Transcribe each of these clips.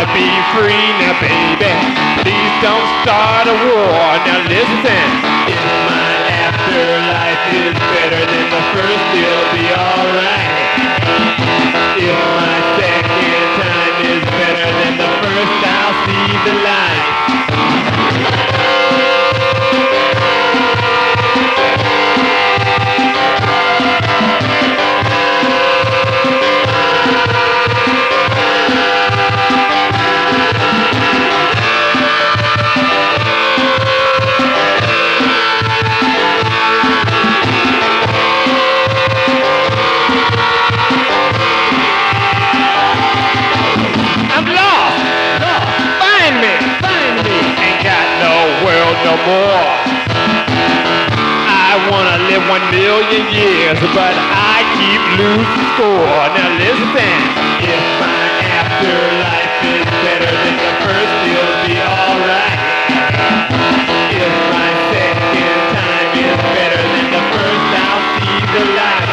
wanna be free now, baby. Please don't start a war. Now listen, if my afterlife is better than the first, it'll be alright. If my second time is better than the first, I'll see the light. No more. I wanna live 1,000,000 years, but I keep losing score. Now listen, if my afterlife is better than the first, it'll be alright. If my second time is better than the first, I'll see the light.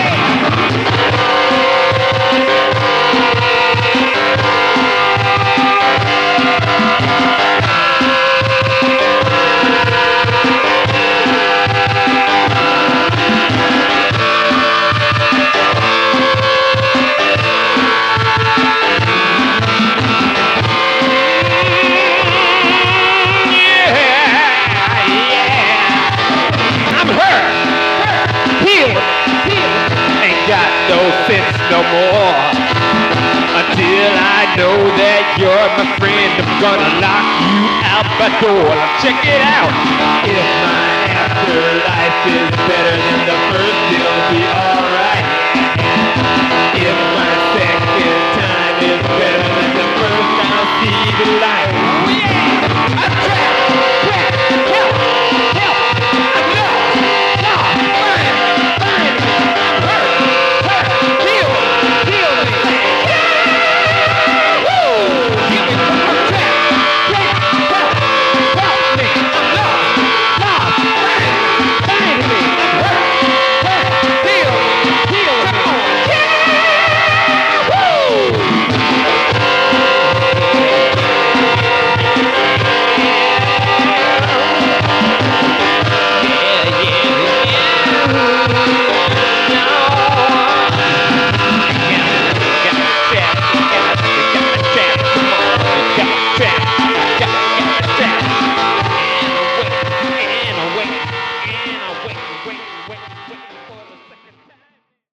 No sense no more. Until I know that you're my friend, I'm gonna lock you out my door. Now check it out. If my afterlife is better than the first, it'll be alright. If my second time is better than the first, I'll see the light.